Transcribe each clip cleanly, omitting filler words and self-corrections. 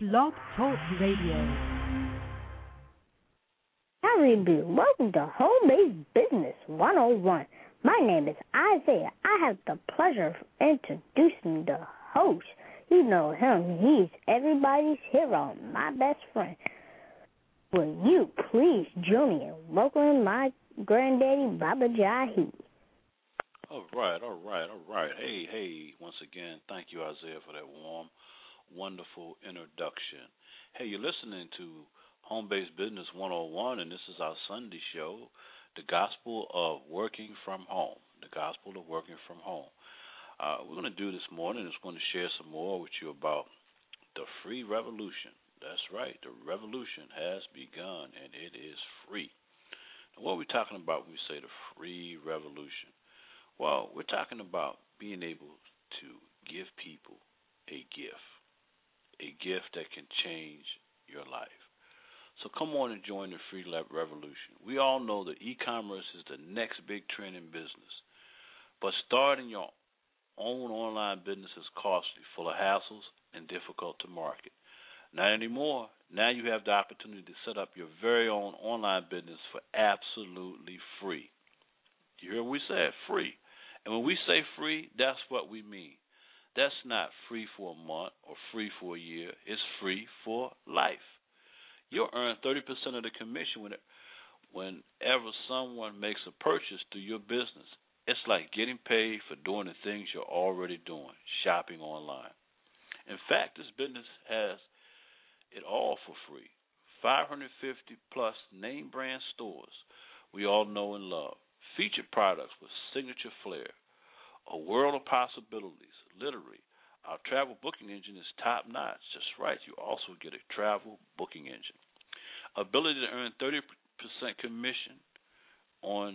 Blog Talk Radio. Howdy, welcome to Home Based Business 101. My name is Isaiah. I have the pleasure of introducing the host. You know him. He's everybody's hero, my best friend. Will you please join me in welcoming my granddaddy, Baba Jahi? All right. Hey, once again, thank you, Isaiah, for that warm, wonderful introduction. Hey, you're listening to Home-Based Business 101, and this is our Sunday show, The Gospel of Working from Home. The Gospel of Working from Home. We're going to do this morning is going to share some more with you about the free revolution. That's right, the revolution has begun, and it is free. Now, what are we talking about when we say the free revolution? Well, we're talking about being able to give people a gift that can change your life. So come on and join the free revolution. We all know that e-commerce is the next big trend in business, but starting your own online business is costly, full of hassles, and difficult to market. Not anymore. Now you have the opportunity to set up your very own online business for absolutely free. You hear what we said? Free. And when we say free, that's what we mean. That's not free for a month or free for a year. It's free for life. You'll earn 30% of the commission whenever someone makes a purchase through your business. It's like getting paid for doing the things you're already doing, shopping online. In fact, this business has it all for free. 550-plus name brand stores we all know and love. Featured products with signature flair. A world of possibilities, literally. Our travel booking engine is top-notch. That's right, you also get a travel booking engine. Ability to earn 30% commission on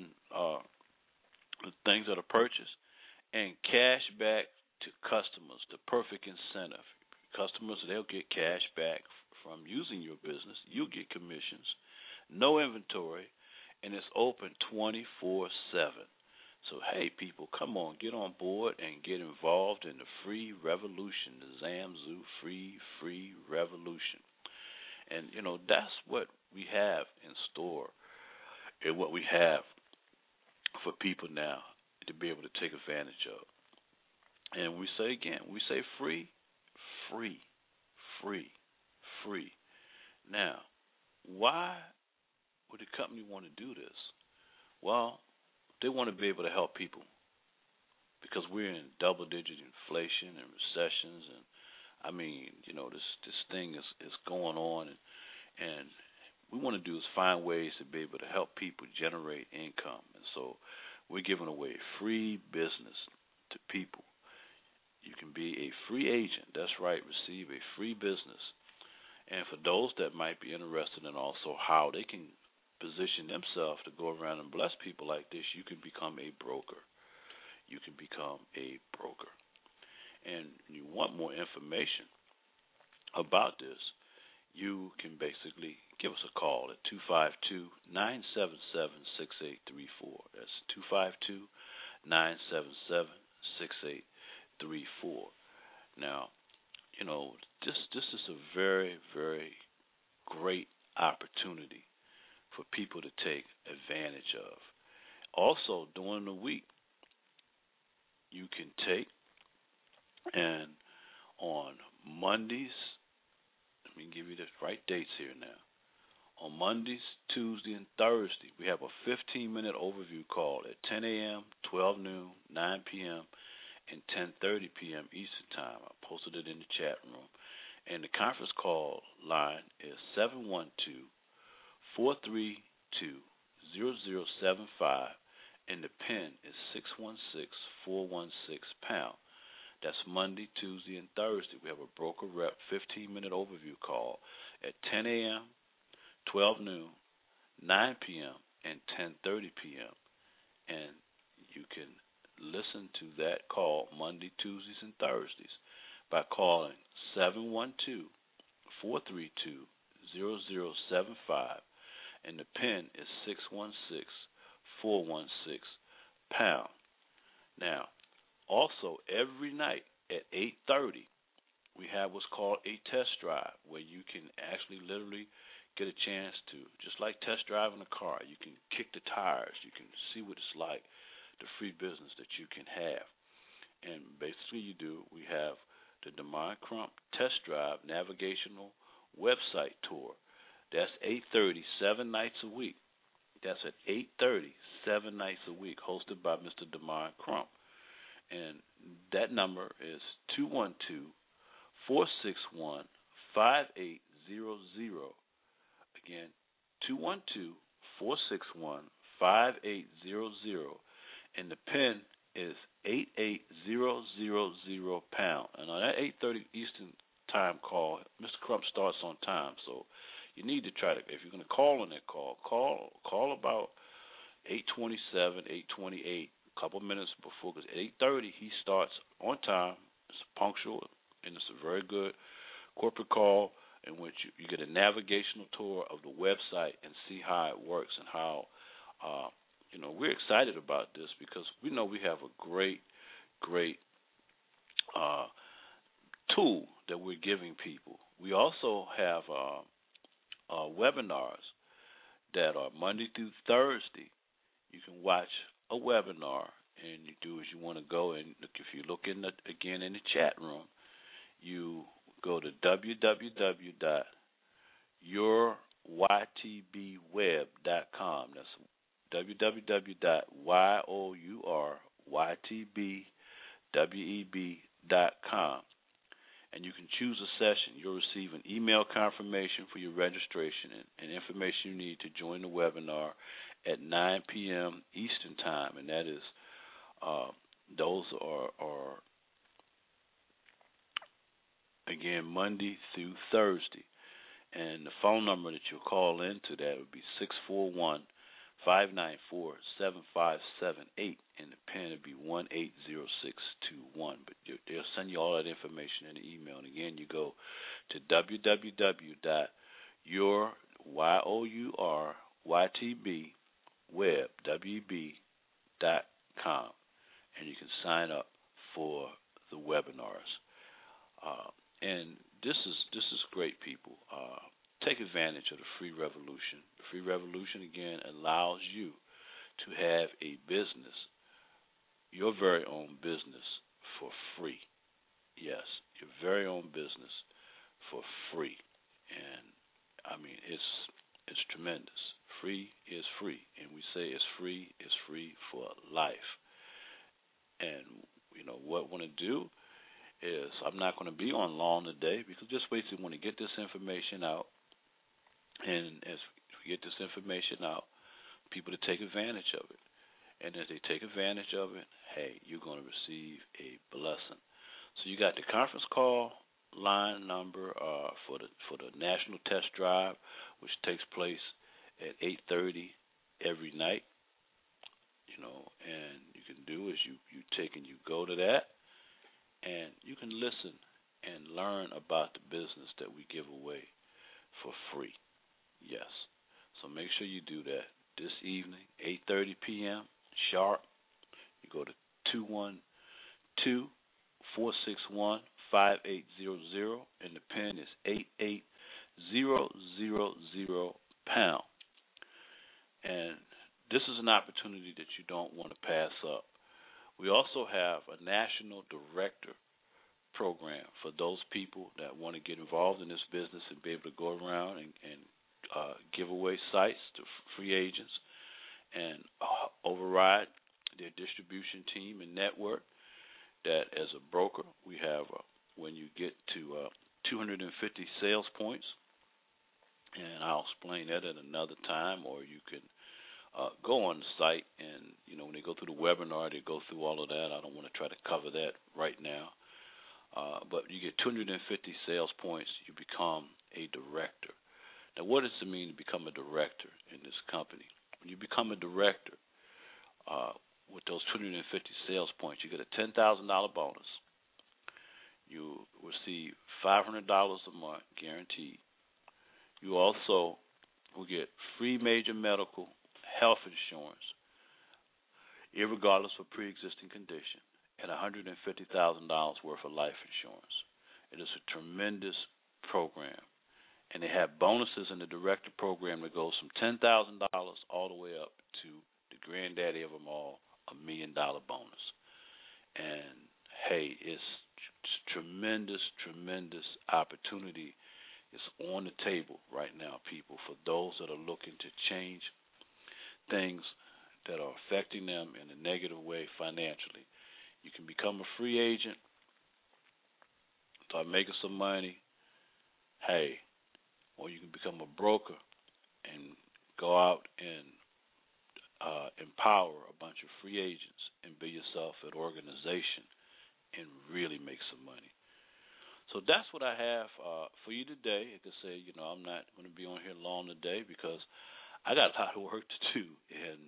the things that are purchased, and cash back to customers, the perfect incentive. Customers, they'll get cash back from using your business. You'll get commissions, no inventory, and it's open 24/7. So, hey, people, come on, get on board and get involved in the free revolution, the Zamzoo free revolution. And, you know, that's what we have in store and what we have for people now to be able to take advantage of. And we say again, we say free. Now, why would the company want to do this? Well, they want to be able to help people because we're in double-digit inflation and recessions, and I mean, you know, this thing is going on, and we want to do is find ways to be able to help people generate income, and so we're giving away free business to people. You can be a free agent. That's right, receive a free business. And for those that might be interested in also how they can position themselves to go around and bless people like this, you can become a broker. And you want more information about this, you can basically give us a call at 252-977-6834. That's 252-977-6834. Now, you know, this is a very, very great opportunity for people to take advantage of. Also, during the week, you can take, and on Mondays, let me give you the right dates here now. On Mondays, Tuesday, and Thursday, we have a 15-minute overview call at 10 a.m., 12 noon, 9 p.m., and 10:30 p.m. Eastern Time. I posted it in the chat room. And the conference call line is 712-432-0075, and the PIN is 616-416#. That's Monday, Tuesday, and Thursday. We have a broker rep 15-minute overview call at 10 a.m., 12 noon, 9 p.m., and 10:30 p.m. And you can listen to that call Monday, Tuesdays, and Thursdays by calling 712-432-0075, and the PIN is 616-416#. Now, also every night at 8:30, we have what's called a test drive, where you can actually literally get a chance to, just like test driving a car, you can kick the tires, you can see what it's like, the free business that you can have. And basically we have the DeMond Crump Test Drive Navigational Website Tour. That's 8:30, 7 nights a week. That's at 8:30, 7 nights a week, hosted by Mr. DeMond Crump. And that number is 212-461-5800. Again, 212-461-5800. And the PIN is 88000 £. And on that 8:30 Eastern time call, Mr. Crump starts on time. So you need to try to, if you're going to call on that call about 8:27, 8:28, a couple minutes before, because at 8:30 he starts on time. It's punctual, and it's a very good corporate call in which you get a navigational tour of the website and see how it works and how, we're excited about this because we know we have a great tool that we're giving people. We also have webinars that are Monday through Thursday. You can watch a webinar, and you do as you want to go. And look, if you look in the chat room, you go to www.yourYTBweb.com. That's www.yourYTBweb.com. And you can choose a session. You'll receive an email confirmation for your registration and information you need to join the webinar at 9 p.m. Eastern Time. And that is, those are again, Monday through Thursday. And the phone number that you'll call into that would be 641-594-7578, and the PIN would be 180621. But they'll send you all that information in the email. And again, you go to www.yourYTBweb.com, and you can sign up for the webinars. And this is great, people. Take advantage of the free revolution. The free revolution, again, allows you to have a business, your very own business, for free. Yes, your very own business for free. And I mean, it's tremendous. Free is free, and we say it's free for life. And what I want to do is, I'm not going to be on long today because just basically want to get this information out. And as we get this information out, people to take advantage of it. And as they take advantage of it, hey, you're going to receive a blessing. So you got the conference call line number for the National Test Drive, which takes place at 8:30 every night. And you can do is you go to that, and you can listen and learn about the business that we give away for free. Yes. So make sure you do that this evening, 8:30 p.m. sharp. You go to 212-461-5800, and the PIN is 88000 £. And this is an opportunity that you don't want to pass up. We also have a national director program for those people that want to get involved in this business and be able to go around and give away sites to free agents and override their distribution team and network. That as a broker, we have when you get to 250 sales points, and I'll explain that at another time, or you can go on the site and, when they go through the webinar, they go through all of that. I don't want to try to cover that right now. But you get 250 sales points, you become a director. Now, what does it mean to become a director in this company? When you become a director, with those 250 sales points, you get a $10,000 bonus. You receive $500 a month guaranteed. You also will get free major medical health insurance, irregardless of pre-existing condition, and $150,000 worth of life insurance. It is a tremendous program. And they have bonuses in the director program that goes from $10,000 all the way up to the granddaddy of them all, $1 million bonus. And hey, it's tremendous, tremendous opportunity. It's on the table right now, people, for those that are looking to change things that are affecting them in a negative way financially. You can become a free agent, start making some money, hey, or you can become a broker and go out and empower a bunch of free agents and build yourself an organization and really make some money. So that's what I have for you today. Like I say, I'm not going to be on here long today because I got a lot of work to do, and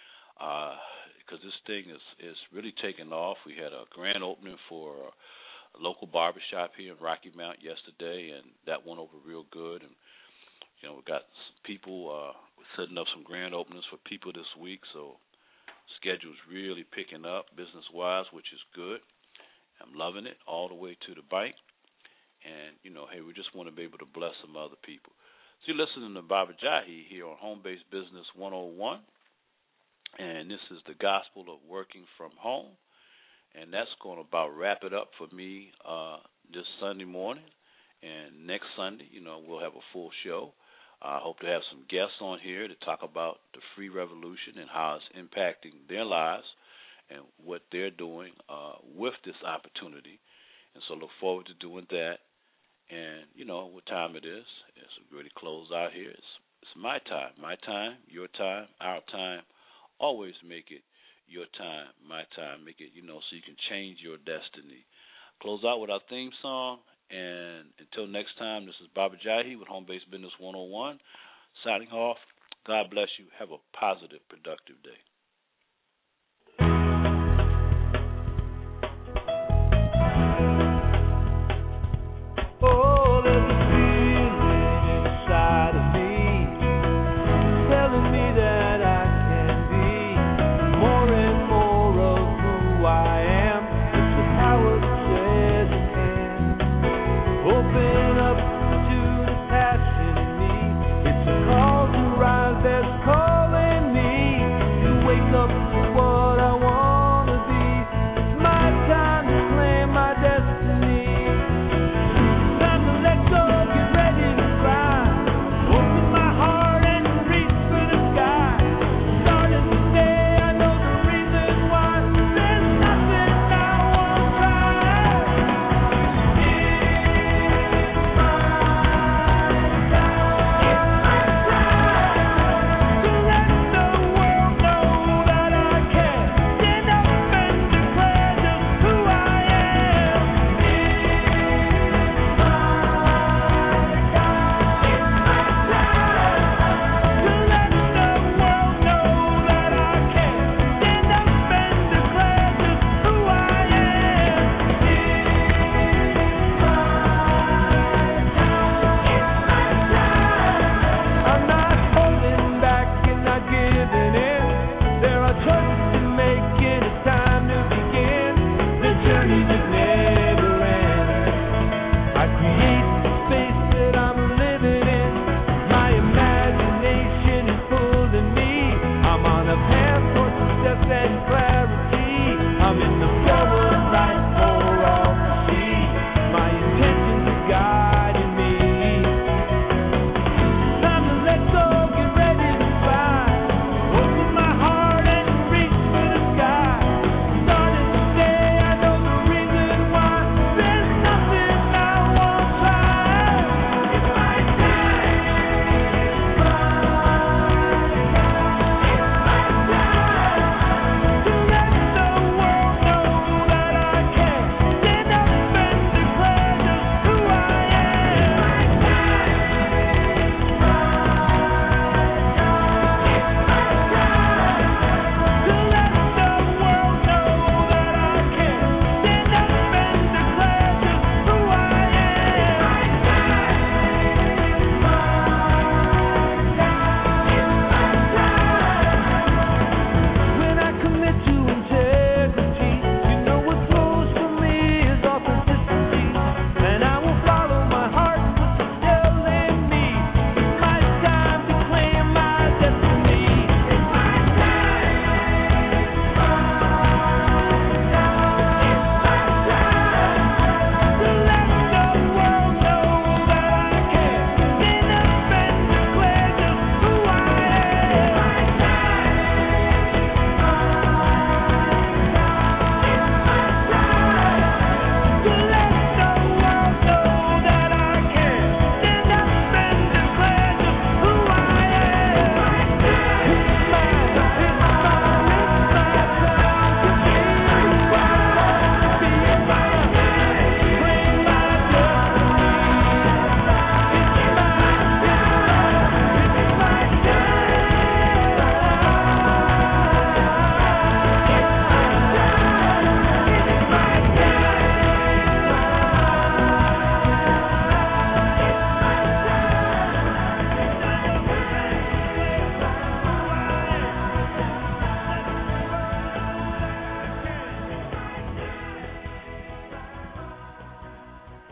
because this thing is really taking off. We had a grand opening for a local barbershop here in Rocky Mount yesterday, and that went over real good. And we got some people setting up some grand openings for people this week, so schedule's really picking up business-wise, which is good. I'm loving it all the way to the bank. And, hey, we just want to be able to bless some other people. So you're listening to Baba Jahi here on Home Based Business 101. And this is the gospel of working from home. And that's going to about wrap it up for me this Sunday morning. And next Sunday, we'll have a full show. I hope to have some guests on here to talk about the free revolution and how it's impacting their lives and what they're doing with this opportunity. And so look forward to doing that. And what time it is. It's ready to close out here. It's my time, your time, our time. Always make it your time, my time. Make it, so you can change your destiny. Close out with our theme song. And until next time, this is Baba Jahi with Home Based Business 101. Signing off. God bless you. Have a positive, productive day. Calling me to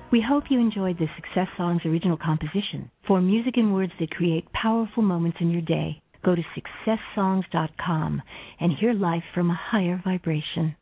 We hope you enjoyed the Success Songs original composition. For music and words that create powerful moments in your day, go to successsongs.com and hear life from a higher vibration.